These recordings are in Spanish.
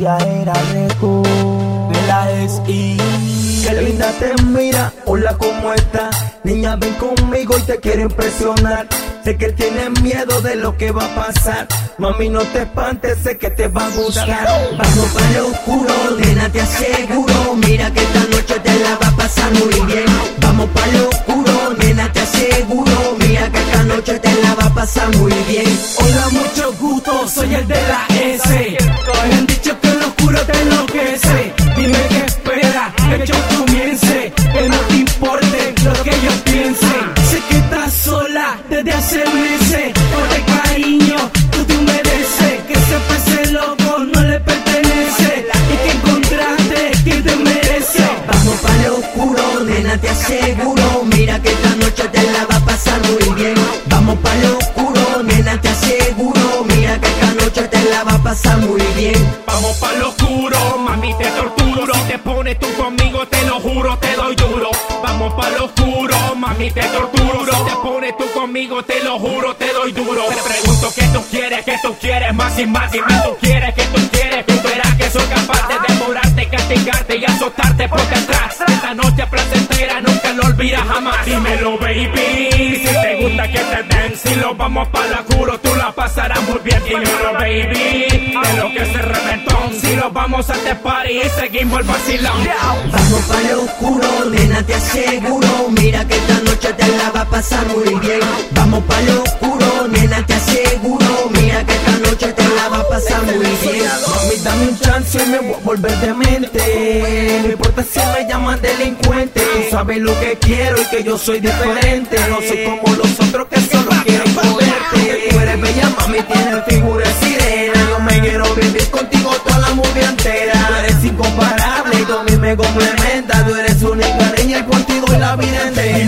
ella era Reco de la SI. Qué linda te mira, hola, ¿cómo estás? Niña, ven conmigo y te quiero impresionar. Sé que tienes miedo de lo que va a pasar. Mami, no te espantes, sé que te va a gustar. Vamos para lo oscuro, nena, te aseguro. Mira que esta noche te la va a pasar muy bien. Vamos para lo oscuro, nena, te aseguro. Mira que esta noche te la va a pasar muy bien. Hola, mucho gusto, soy el de la S. Me han dicho que lo oscuro te enloquece. Dime qué espera, que el show comience. Que no te importe lo que ellos piensen. Sé que estás sola desde hace meses. Por cariño, tú te mereces. Que ese pez loco no le pertenece. Y que encontraste quien te merece. Vamos para lo oscuro, nena, te aseguro. Mira que esta noche te la va a pasar muy bien. Vamos para lo oscuro, nena, te aseguro. Mira que esta noche te la va a pasar muy bien. Vamos pa' lo oscuro, mami, te torturo. Si te pones tú conmigo, te lo juro, te doy duro. Vamos pa' lo oscuro, mami, te torturo. Si te pones tú conmigo, te lo juro, te doy duro. Te pregunto qué tú quieres, más y más. Dime tú quieres, tú verás que soy capaz de demorarte, castigarte y azotarte por detrás. Esta noche placentera nunca lo olvidas jamás. Dímelo, baby, si te gusta que te den. Si lo vamos pa' la oscuro, tú la pasarás muy bien. Dímelo, baby, de lo que es el reventón. Si lo vamos a este party y seguimos el vacilón. Vamos para lo oscuro, nena, te aseguro. Mira que esta noche te la va a pasar muy bien. Vamos para lo oscuro, nena, te aseguro. Mira que esta noche te la va a pasar muy bien. Mami, dame un chance y me voy a volver demente. No importa si me llaman delincuente. Tú sabes lo que quiero y que yo soy diferente. No soy como los otros que solo quieren joderte. Tú eres bella, mami, tienes figura de sirena. Yo me quiero vivir contigo toda la movie entera. Tú eres incomparable y tú a mí me complementa. Tú eres única niña y por ti doy la vida entera.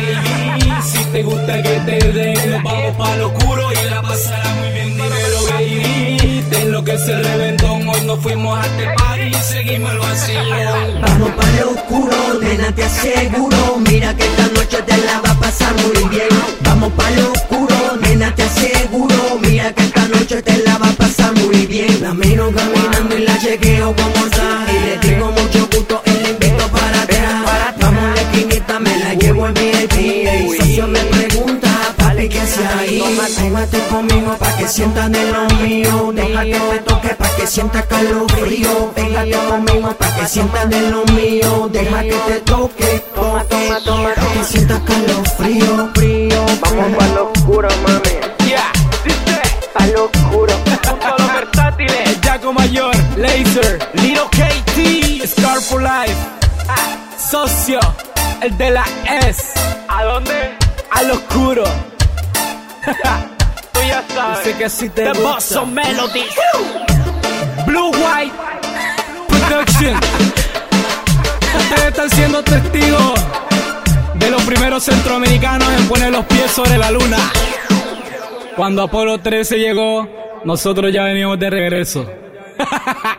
Baby, si te gusta que te den, nos vamos pa' lo oscuro y la pasará muy bien. Dímelo, baby, te enloquece el reventón. Hoy nos fuimos a este party y seguimos el vacilón. Vamos para lo oscuro, nena, te aseguro. Mira que esta noche te la va a pasar muy bien. Vamos para lo oscuro, nena, te aseguro. Mira que esta noche te la va a pasar muy bien. La miro caminando y la chequeo como está. Y le tengo mucho gusto y le invito para atrás. Vamos a la esquinita, me la llevo en VIP. El socio me pregunta, papi, ¿qué hace ahí? Tómate conmigo pa' que sientas de lo mío. Deja que te toque pa' que sientas calofrío. Pégate conmigo pa' que sientas de lo mío. Deja que te toque, toma, pa' que sientas calofrío. Vamos pa' lo oscuro, mami. Yeah, dice, Pa' lo oscuro. junto a los versátiles, Jaco Mayor, Laser, Little KT, Scar for Life, Socio, el de la S. ¿A dónde? Al oscuro. Tú ya sabes. Sé que si te The gusta. Boss of Melody. Blue White Production. Ustedes están siendo testigos de los primeros centroamericanos en poner los pies sobre la luna. Cuando Apolo 13 llegó, nosotros ya veníamos de regreso.